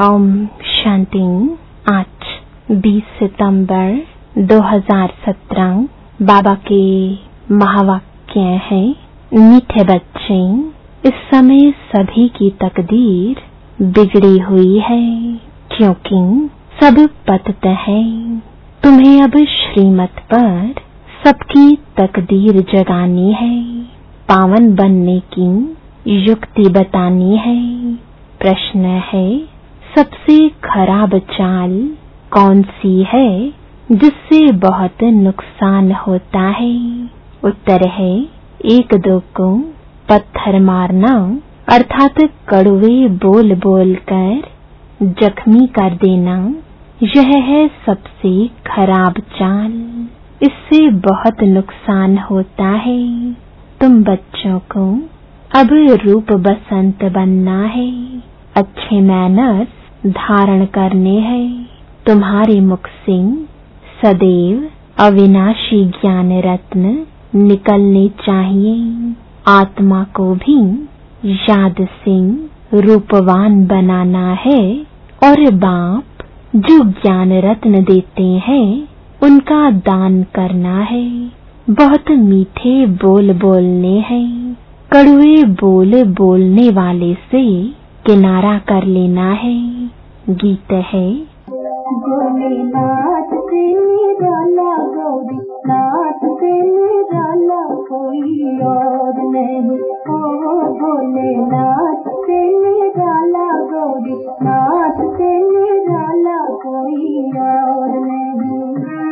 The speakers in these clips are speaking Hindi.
ओम शांति। आज 20 सितंबर 2017 बाबा के महावाक्य है। मीठे बच्चे, इस समय सभी की तकदीर बिगड़ी हुई है, क्योंकि सब पतित है। तुम्हें अब श्रीमत पर सबकी तकदीर जगानी है, पावन बनने की युक्ति बतानी है। प्रश्न है, सबसे खराब चाल कौन सी है जिससे बहुत नुकसान होता है? उत्तर है, एक दो को पत्थर मारना, अर्थात कड़वे बोल बोल कर जख्मी कर देना। यह है सबसे खराब चाल, इससे बहुत नुकसान होता है। तुम बच्चों को अब रूप बसंत बनना है, अच्छे मैनर्स धारण करने हैं। तुम्हारे मुख से सदैव अविनाशी ज्ञान रत्न निकलने चाहिए। आत्मा को भी याद से रूपवान बनाना है, और बाप जो ज्ञान रत्न देते हैं उनका दान करना है। बहुत मीठे बोल बोलने हैं, कड़वे बोल बोलने वाले से किनारा कर लेना है। गीत है, भोलेनाथ से निराला गौरी नाथ से निराला कोई और नहीं। ओ भोलेनाथ से निराला गौरी नाथ से निराला कोई और नहीं।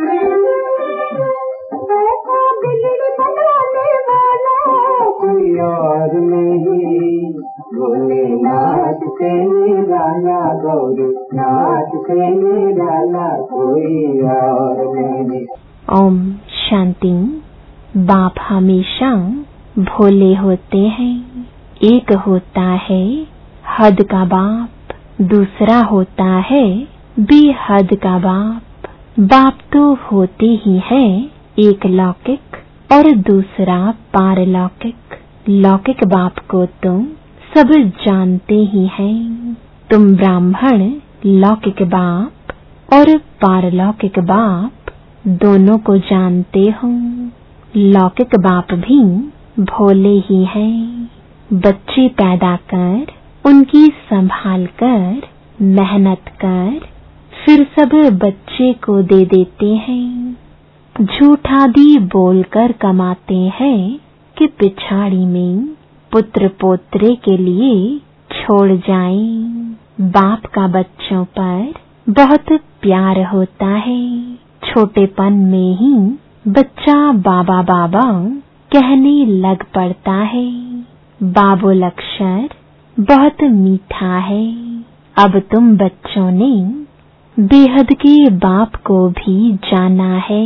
ऐसा बिगड़ी बनाने वाला कोई और नहीं। भोलेनाथ से निराला गौरी नाथ से निराला कोई और नहीं। ओम शांति। बाप हमेशा भोले होते हैं। एक होता है हद का बाप, दूसरा होता है बेहद का बाप। बाप तो होते ही है एक लौकिक और दूसरा पारलौकिक। लौकिक बाप को तुम सब जानते ही हैं। तुम ब्राह्मण लौकिक बाप और पारलौकिक बाप दोनों को जानते हो। लौकिक बाप भी भोले ही हैं। बच्चे पैदा कर, उनकी संभाल कर, मेहनत कर, फिर सब बच्चे को दे देते हैं। झूठ आदि बोलकर कमाते हैं कि पिछाड़ी में पुत्र पोत्रे के लिए छोड़ जाएं। बाप का बच्चों पर बहुत प्यार होता है। छोटेपन में ही बच्चा बाबा बाबा कहने लग पड़ता है। बाबुल अक्षर बहुत मीठा है। अब तुम बच्चों ने बेहद के बाप को भी जाना है।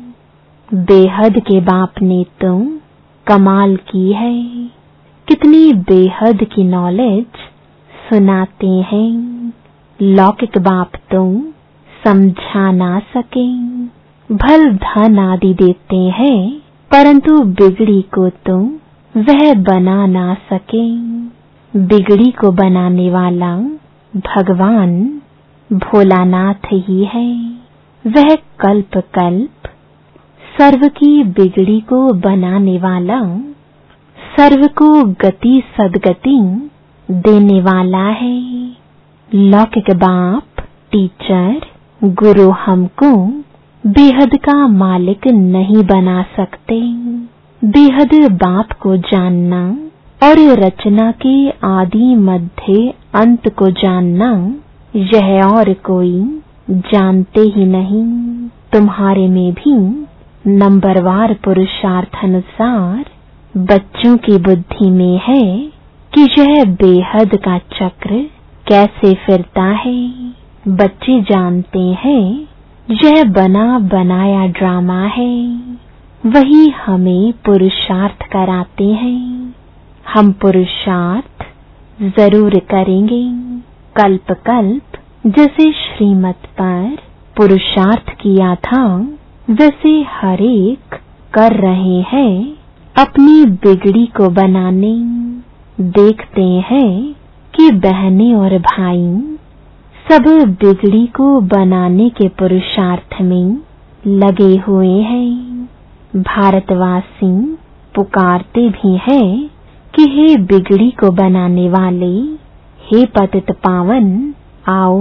बेहद के बाप ने तो कमाल की है। कितनी बेहद की नॉलेज सुनाते हैं। लौकिक बाप तो समझा ना सके। भल धन आदि देते हैं, परंतु बिगड़ी को तो वह बना ना सके। बिगड़ी को बनाने वाला भगवान भोलानाथ ही है। वह कल्प कल्प सर्व की बिगड़ी को बनाने वाला, सर्व को गति सदगति देने वाला है। लौकिक बाप टीचर गुरु हमको बेहद का मालिक नहीं बना सकते। बेहद बाप को जानना और रचना के आदि मध्य अंत को जानना, यह और कोई जानते ही नहीं। तुम्हारे में भी नंबरवार पुरुषार्थ अनुसार बच्चों की बुद्धि में है कि यह बेहद का चक्र कैसे फिरता है। बच्चे जानते हैं यह बना बनाया ड्रामा है। वही हमें पुरुषार्थ कराते हैं। हम पुरुषार्थ जरूर करेंगे। कल्प कल्प जैसे श्रीमत पर पुरुषार्थ किया था, वैसे हर एक कर रहे हैं अपनी बिगड़ी को बनाने। देखते हैं कि बहनें और भाई सब बिगड़ी को बनाने के पुरुषार्थ में लगे हुए हैं। भारतवासी पुकारते भी हैं कि हे बिगड़ी को बनाने वाले, हे पतित पावन, आओ।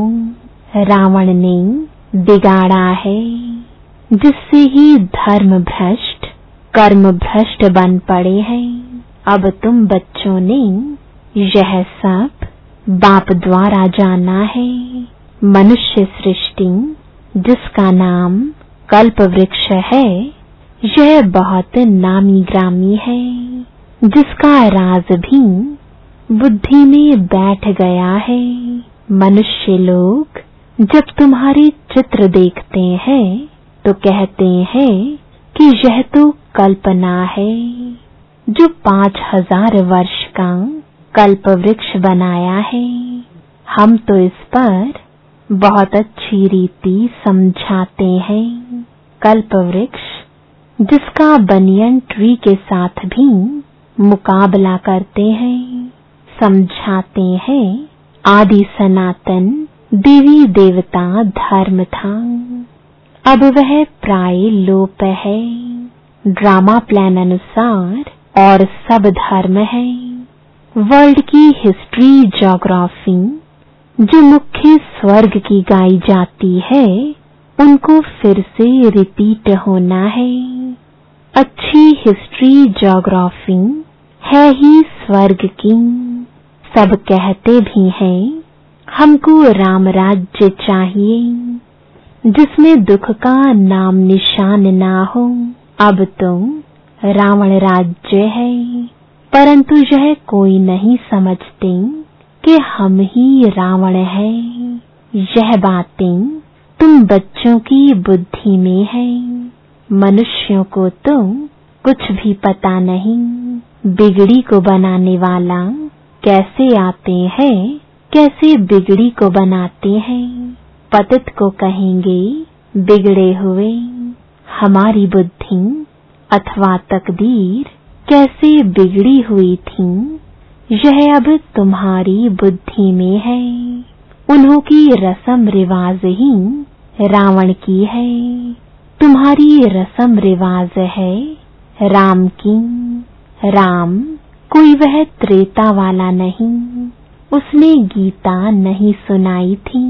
रावण ने बिगाड़ा है, जिससे ही धर्म भ्रष्ट कर्म भ्रष्ट बन पड़े हैं। अब तुम बच्चों ने यह सब बाप द्वारा जाना है। मनुष्य सृष्टि जिसका नाम कल्प वृक्ष है, यह बहुत नामी ग्रामी है, जिसका राज भी बुद्धि में बैठ गया है। मनुष्य लोग जब तुम्हारे चित्र देखते हैं तो कहते हैं कि यह तो कल्पना है। जो 5000 वर्ष का कल्प वृक्ष बनाया है, हम तो इस पर बहुत अच्छी रीति समझाते हैं। कल्प वृक्ष जिसका बनियन ट्री के साथ भी मुकाबला करते हैं, समझाते हैं आदि सनातन देवी देवता धर्म था, अब वह प्राय लोप है। ड्रामा प्लान अनुसार और सब धर्म है। वर्ल्ड की हिस्ट्री ज्योग्राफी जो मुख्य स्वर्ग की गाई जाती है, उनको फिर से रिपीट होना है। अच्छी हिस्ट्री ज्योग्राफी है ही स्वर्ग की। सब कहते भी हैं हमको राम राज्य चाहिए, जिसमें दुख का नाम निशान ना हो। अब तो रावण राज्य है, परंतु यह कोई नहीं समझते कि हम ही रावण हैं। यह बातें तुम बच्चों की बुद्धि में है। मनुष्यों को तो कुछ भी पता नहीं। बिगड़ी को बनाने वाला कैसे आते हैं, कैसे बिगड़ी को बनाते हैं। पतित को कहेंगे बिगड़े हुए। हमारी बुद्धि अथवा तकदीर कैसे बिगड़ी हुई थी, यह अब तुम्हारी बुद्धि में है। उन्हों की रस्म रिवाज ही रावण की है, तुम्हारी रस्म रिवाज है राम की। राम कोई वह त्रेता वाला नहीं, उसने गीता नहीं सुनाई थी।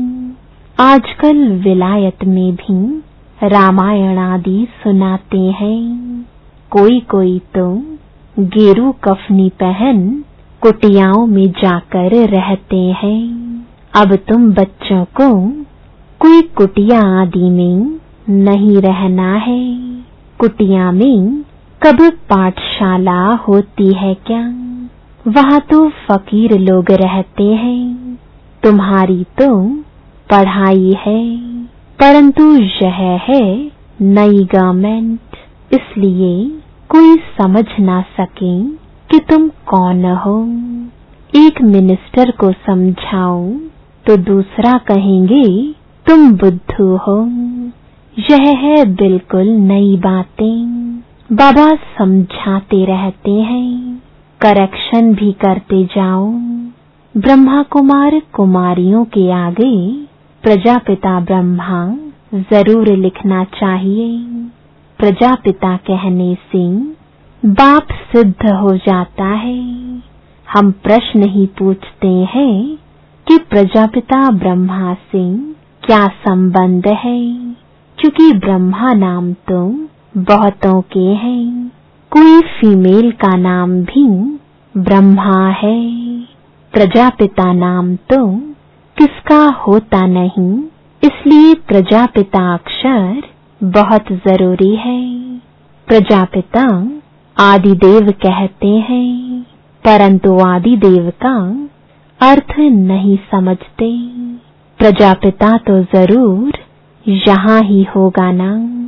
आजकल विलायत में भी रामायण आदि सुनाते हैं। कोई कोई तो गेरू कफनी पहन कुटियाओं में जाकर रहते हैं। अब तुम बच्चों को कोई कुटिया आदि में नहीं रहना है। कुटिया में कब पाठशाला होती है क्या? वहाँ तो फकीर लोग रहते हैं। तुम्हारी तो पढ़ाई है, परंतु यह है नई गवर्नमेंट, इसलिए कोई समझ ना सके कि तुम कौन हो। एक मिनिस्टर को समझाओ तो दूसरा कहेंगे तुम बुद्धू हो। यह है बिल्कुल नई बातें। बाबा समझाते रहते हैं, करेक्शन भी करते जाओ। ब्रह्मा कुमार कुमारियों के आगे प्रजापिता ब्रह्मा जरूर लिखना चाहिए। प्रजापिता कहने से बाप सिद्ध हो जाता है। हम प्रश्न ही पूछते हैं कि प्रजापिता ब्रह्मा से क्या संबंध है, क्योंकि ब्रह्मा नाम तो बहुतों के हैं। कोई फीमेल का नाम भी ब्रह्मा है। प्रजापिता नाम तो किसका होता नहीं, इसलिए प्रजापिता अक्षर बहुत जरूरी है। प्रजापिता आदिदेव कहते हैं, परंतु आदिदेव का अर्थ नहीं समझते। प्रजापिता तो जरूर यहाँ ही होगा ना।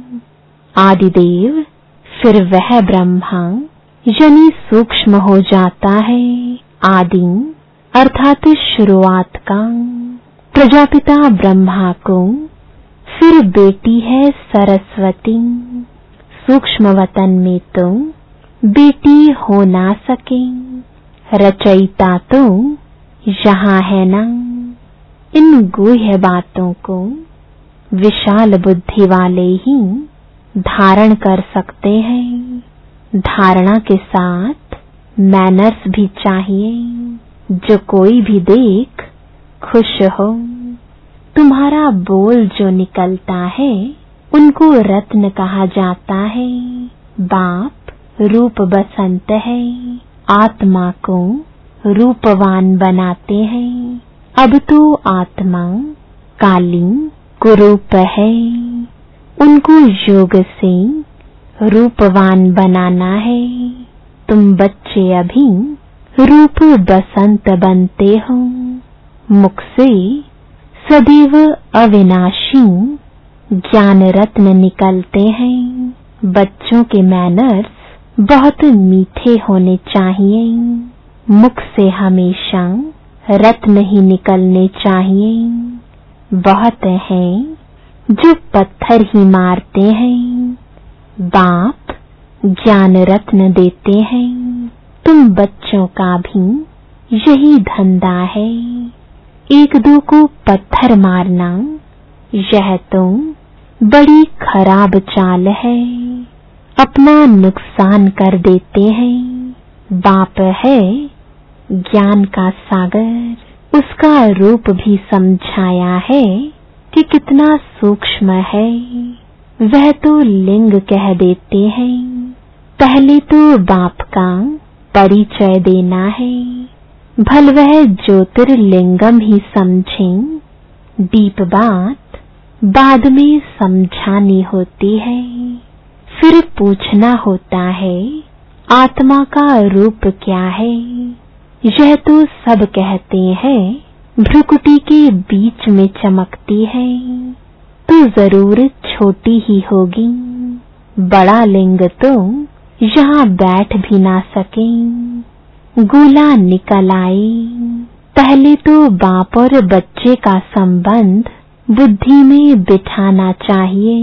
आदिदेव फिर वह ब्रह्मा यानी सूक्ष्म हो जाता है। आदि अर्थात शुरुआत का। प्रजापिता ब्रह्मा को फिर बेटी है सरस्वती। सूक्ष्म वतन में तो बेटी हो ना सके, रचयिता तो यहाँ है ना। इन गूढ़ बातों को विशाल बुद्धि वाले ही धारण कर सकते हैं। धारणा के साथ मैनर्स भी चाहिए, जो कोई भी देख खुश हो। तुम्हारा बोल जो निकलता है उनको रत्न कहा जाता है। बाप रूप बसंत है, आत्मा को रूपवान बनाते हैं। अब तो आत्मा काली कुरूप है, उनको योग से रूपवान बनाना है। तुम बच्चे अभी रूप बसंत बनते हो। मुख से सदैव अविनाशी ज्ञान रत्न निकलते हैं। बच्चों के मैनर्स बहुत मीठे होने चाहिए। मुख से हमेशा रत्न ही निकलने चाहिए। बहुत हैं जो पत्थर ही मारते हैं। बाप ज्ञान रत्न देते हैं। तुम बच्चों का भी यही धंधा है, एक दो को पत्थर मारना। यह तो बड़ी खराब चाल है, अपना नुकसान कर देते हैं। बाप है ज्ञान का सागर, उसका रूप भी समझाया है कि कितना सूक्ष्म है। वह तो लिंग कह देते हैं। पहले तो बाप का परिचय देना है, भल वह ज्योतिर्लिंगम ही समझें। डीप बात बाद में समझानी होती है। फिर पूछना होता है आत्मा का रूप क्या है। यह तो सब कहते हैं भ्रुकुटी के बीच में चमकती है, तो जरूर छोटी ही होगी। बड़ा लिंग तो यहाँ बैठ भी ना सके। गोला निकल आई। पहले तो बाप और बच्चे का संबंध बुद्धि में बिठाना चाहिए।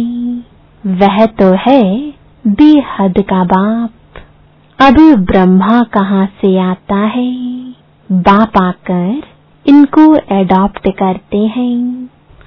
वह तो है बेहद का बाप। अब ब्रह्मा कहाँ से आता है? बाप आकर इनको एडॉप्ट करते हैं,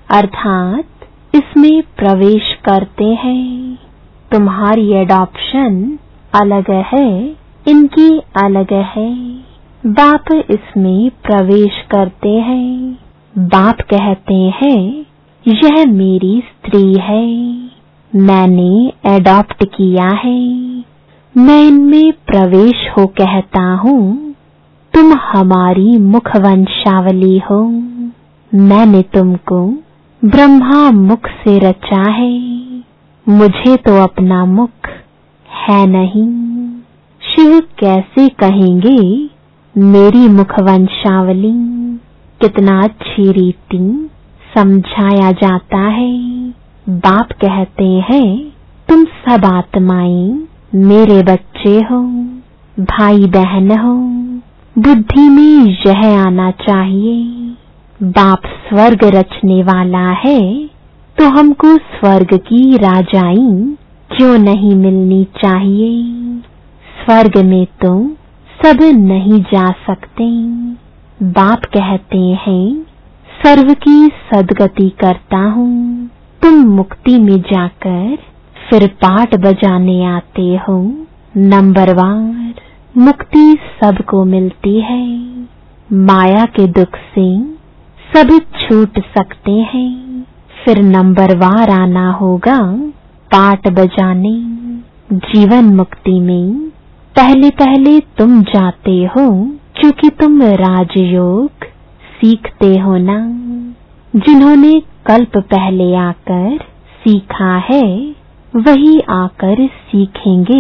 अर्थात इसमें प्रवेश करते हैं। तुम्हारी एडॉप्शन अलग है, इनकी अलग है। बाप इसमें प्रवेश करते हैं। बाप कहते हैं यह मेरी स्त्री है, मैंने एडॉप्ट किया है। मैं इनमें प्रवेश हो कहता हूँ, तुम हमारी मुख वंशावली हो। मैंने तुमको ब्रह्मा मुख से रचा है, मुझे तो अपना मुख है नहीं। शिव कैसे कहेंगे मेरी मुख वंशावली? कितना अच्छी रीति समझाया जाता है। बाप कहते हैं तुम सब आत्माएं मेरे बच्चे हो, भाई बहन हो। बुद्धि में यह आना चाहिए, बाप स्वर्ग रचने वाला है तो हमको स्वर्ग की राजाई क्यों नहीं मिलनी चाहिए? स्वर्ग में तो सब नहीं जा सकते। बाप कहते हैं सर्व की सद्गति करता हूँ। तुम मुक्ति में जाकर फिर पाट बजाने आते हो। नंबरवार मुक्ति सबको मिलती है। माया के दुख से सब छूट सकते हैं। फिर नंबरवार आना होगा पाट बजाने। जीवन मुक्ति में पहले पहले तुम जाते हो, क्योंकि तुम राजयोग सीखते हो ना। जिन्होंने कल्प पहले आकर सीखा है वही आकर सीखेंगे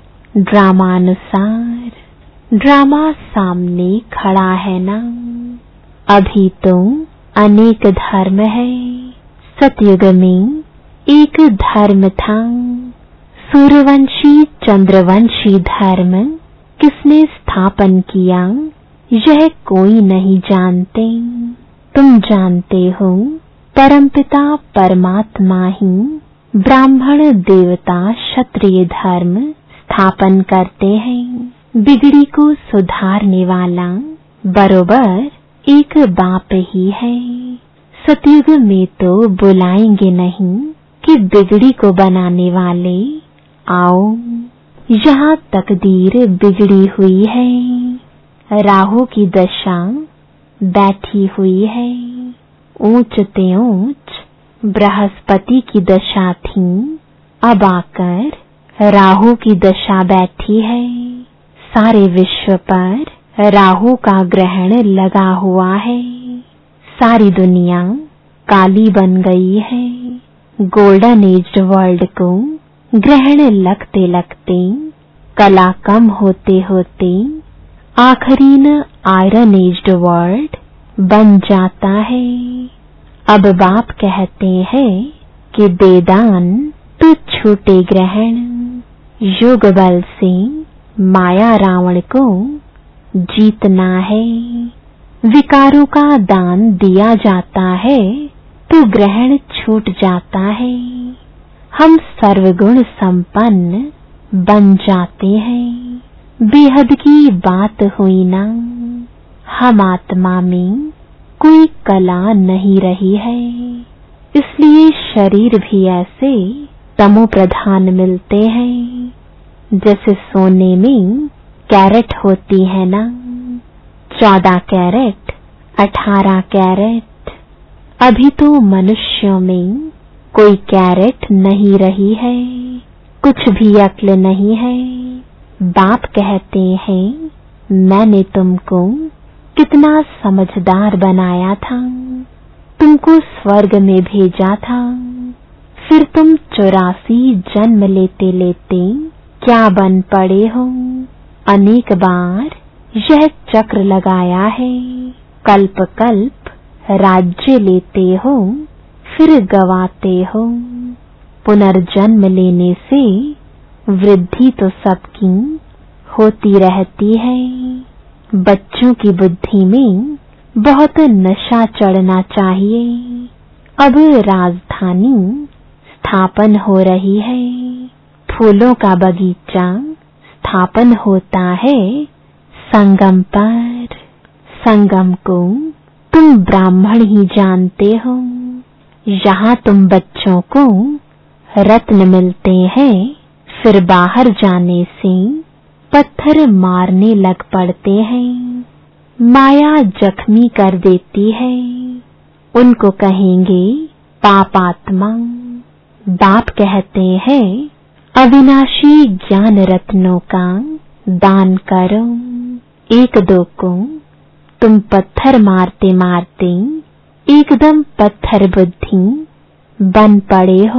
ड्रामानुसार। ड्रामा सामने खड़ा है ना। अभी तो अनेक धर्म है। सतयुग में एक धर्म था। सूर्यवंशी चंद्रवंशी धर्म किसने स्थापन किया यह कोई नहीं जानते। तुम जानते हो परमपिता परमात्मा ही ब्राह्मण देवता क्षत्रिय धर्म स्थापन करते हैं। बिगड़ी को सुधारने वाला बरोबर एक बाप ही है। सतयुग में तो बुलाएंगे नहीं कि बिगड़ी को बनाने वाले आओ। यहाँ तकदीर बिगड़ी हुई है, राहु की दशा बैठी हुई है। ऊंच ते ऊंच बृहस्पति की दशा थी, अब आकर राहु की दशा बैठी है। सारे विश्व पर राहु का ग्रहण लगा हुआ है। सारी दुनिया काली बन गई है। गोल्डन एज वर्ल्ड को ग्रहण लगते लगते, कला कम होते होते आखिरीन आयरन एज्ड वर्ल्ड बन जाता है। अब बाप कहते हैं कि बेदान तो छूटे ग्रहण, योग बल से माया रावण को जीतना है। विकारों का दान दिया जाता है तो ग्रहण छूट जाता है। हम सर्वगुण संपन्न बन जाते हैं। बेहद की बात हुई ना। हम आत्मा में कोई कला नहीं रही है, इसलिए शरीर भी ऐसे तमो प्रधान मिलते हैं। जैसे सोने में कैरेट होती है ना, 14 कैरेट, 18 कैरेट। अभी तो मनुष्यों में कोई कैरेट नहीं रही है, कुछ भी अक्ल नहीं है। बाप कहते हैं मैंने तुमको कितना समझदार बनाया था, तुमको स्वर्ग में भेजा था। फिर तुम 84 जन्म लेते लेते क्या बन पड़े हो। अनेक बार यह चक्र लगाया है। कल्प कल्प राज्य लेते हो, फिर गवाते हो। पुनर्जन्म लेने से वृद्धि तो सबकी होती रहती है। बच्चों की बुद्धि में बहुत नशा चढ़ना चाहिए। अब राजधानी स्थापन हो रही है, फूलों का बगीचा स्थापन होता है संगम पर। संगम को तुम ब्राह्मण ही जानते हो। यहाँ तुम बच्चों को रत्न मिलते हैं, फिर बाहर जाने से पत्थर मारने लग पड़ते हैं। माया जख्मी कर देती है। उनको कहेंगे पापात्मा। बाप कहते हैं अविनाशी ज्ञान रत्नों का दान करो। एक दो को तुम पत्थर मारते मारते एकदम पत्थर बुद्धि बन पड़े हो।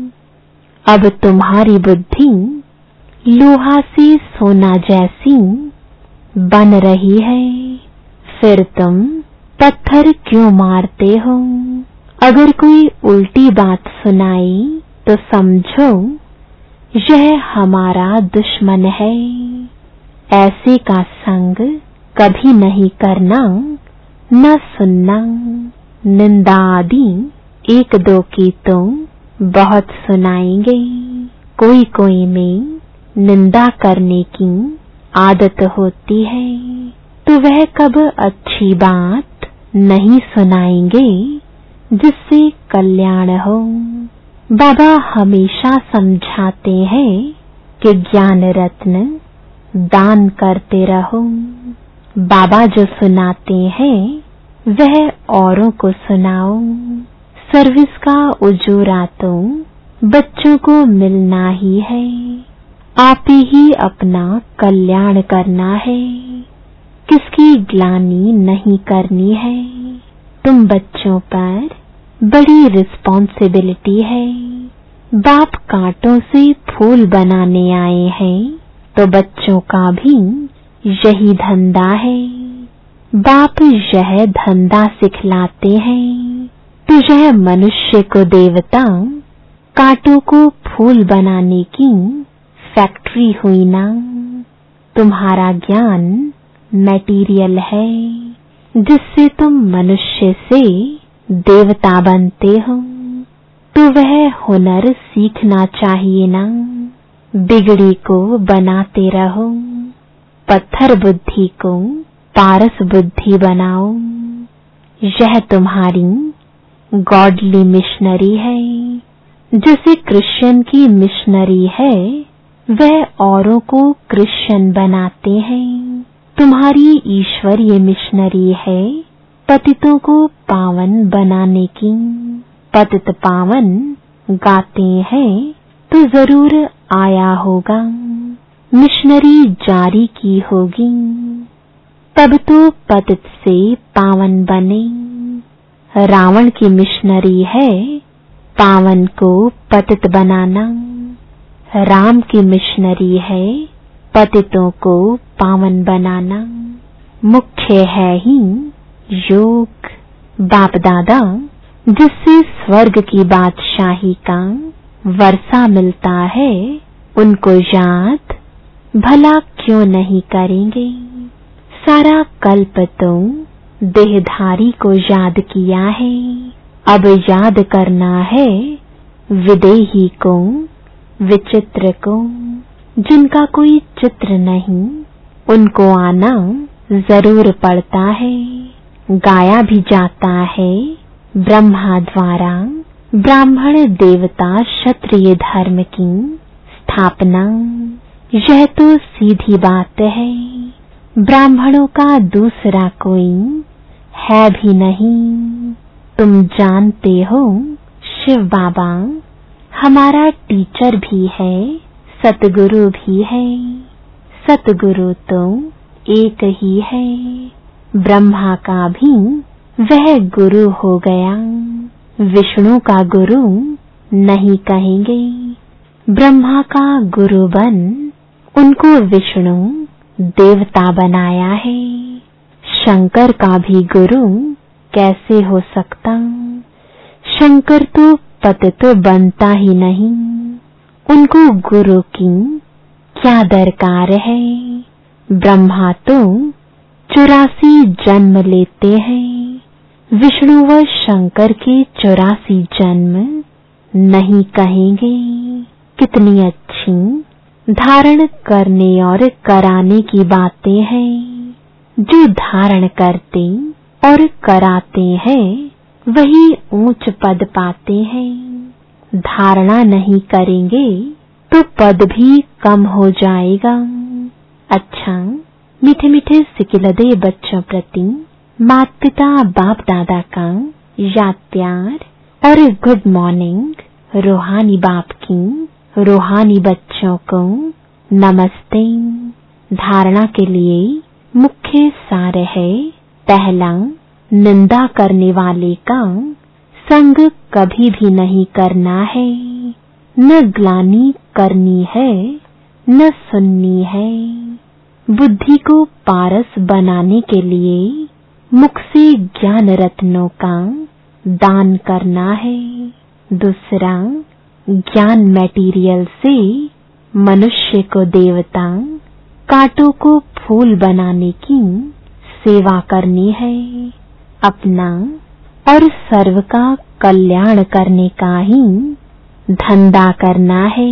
अब तुम्हारी बुद्धि लोहा से सोना जैसी बन रही है, फिर तुम पत्थर क्यों मारते हो। अगर कोई उल्टी बात सुनाई तो समझो यह हमारा दुश्मन है। ऐसे का संग कभी नहीं करना, न सुनना। निंदा आदि एक दो की तो बहुत सुनाएंगे। कोई कोई में निंदा करने की आदत होती है, तो वह कब अच्छी बात नहीं सुनाएंगे जिससे कल्याण हो। बाबा हमेशा समझाते हैं कि ज्ञान रत्न दान करते रहो। बाबा जो सुनाते हैं वह औरों को सुनाओ। सर्विस का उजूरा तो बच्चों को मिलना ही है। आप ही अपना कल्याण करना है, किसकी ग्लानि नहीं करनी है। तुम बच्चों पर बड़ी रिस्पॉन्सिबिलिटी है। बाप कांटों से फूल बनाने आए हैं, तो बच्चों का भी यही धंधा है। बाप यह धंधा सिखलाते हैं, तो यह मनुष्य को देवता, कांटों को फूल बनाने की फैक्ट्री हुई ना। तुम्हारा ज्ञान मटेरियल है, जिससे तुम मनुष्य से देवता बनते हो, तो वह हुनर सीखना चाहिए ना। बिगड़ी को बनाते रहो, पत्थर बुद्धि को पारस बुद्धि बनाओ। यह तुम्हारी गॉडली मिशनरी है। जैसे क्रिश्चियन की मिशनरी है, वह औरों को क्रिश्चियन बनाते हैं। तुम्हारी ईश्वरीय मिशनरी है पतितों को पावन बनाने की। पतित पावन गाते हैं तो जरूर आया होगा, मिशनरी जारी की होगी, तब तो पतित से पावन बने। रावण की मिशनरी है पावन को पतित बनाना। राम की मिशनरी है पतितों को पावन बनाना। मुख्य है ही योग। बाप दादा जिससे स्वर्ग की बादशाही का वर्षा मिलता है, उनको याद भला क्यों नहीं करेंगे। सारा कल्प तो देहधारी को याद किया है, अब याद करना है विदेही को, विचित्र को। जिनका कोई चित्र नहीं, उनको आना जरूर पड़ता है। गाया भी जाता है ब्रह्मा द्वारा ब्राह्मण देवता क्षत्रिय धर्म की स्थापना। यह तो सीधी बात है, ब्राह्मणों का दूसरा कोई है भी नहीं। तुम जानते हो शिव बाबा हमारा टीचर भी है, सतगुरु भी है। सतगुरु तो एक ही है, ब्रह्मा का भी वह गुरु हो गया। विष्णु का गुरु नहीं कहेंगे, ब्रह्मा का गुरु बन उनको विष्णु देवता बनाया है। शंकर का भी गुरु कैसे हो सकता, शंकर तो पतित बनता ही नहीं, उनको गुरु की क्या दरकार है। ब्रह्मा तो 84 जन्म लेते हैं, विष्णु व शंकर के 84 जन्म नहीं कहेंगे। कितनी अच्छी धारण करने और कराने की बातें हैं। जो धारण करते और कराते हैं वही ऊंच पद पाते हैं। धारणा नहीं करेंगे तो पद भी कम हो जाएगा। अच्छा, मीठे मीठे सिकिलदे बच्चों प्रति माता पिता बाप दादा का याद प्यार और गुड मॉर्निंग। रूहानी बाप की रूहानी बच्चों को नमस्ते। धारणा के लिए मुख्य सार है, पहला, निंदा करने वाले का संग कभी भी नहीं करना है, न ग्लानि करनी है न सुननी है। बुद्धि को पारस बनाने के लिए मुख से ज्ञान रत्नों का दान करना है। दूसरा, ज्ञान मटेरियल से मनुष्य को देवता, कांटों को फूल बनाने की सेवा करनी है। अपना और सर्व का कल्याण करने का ही धंधा करना है।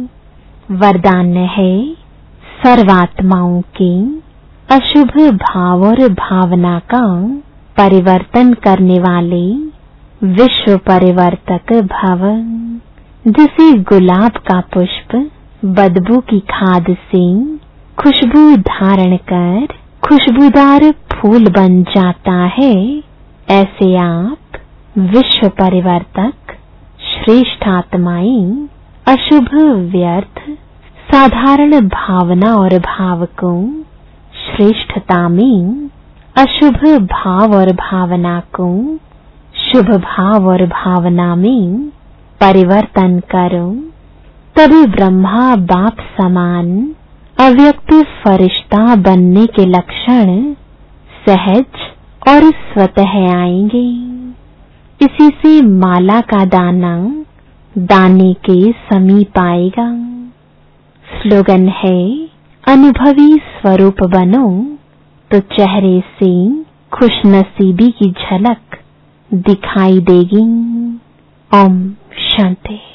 वरदान है, सर्वात्माओं के अशुभ भाव और भावना का परिवर्तन करने वाले विश्व परिवर्तक भव। जिसे गुलाब का पुष्प बदबू की खाद से खुशबू धारण कर खुशबूदार फूल बन जाता है, ऐसे आप विश्व परिवर्तक श्रेष्ठ आत्माएं अशुभ व्यर्थ साधारण भावना और भाव को श्रेष्ठता में, अशुभ भाव और भावना को शुभ भाव और भावना में परिवर्तन करो। तभी ब्रह्मा बाप समान अव्यक्त फरिश्ता बनने के लक्षण सहज और स्वतः आएंगे। इसी से माला का दाना दाने के समीप आएगा। स्लोगन है, अनुभवी स्वरूप बनो तो चेहरे से खुशनसीबी की झलक दिखाई देगी। ओम शांति।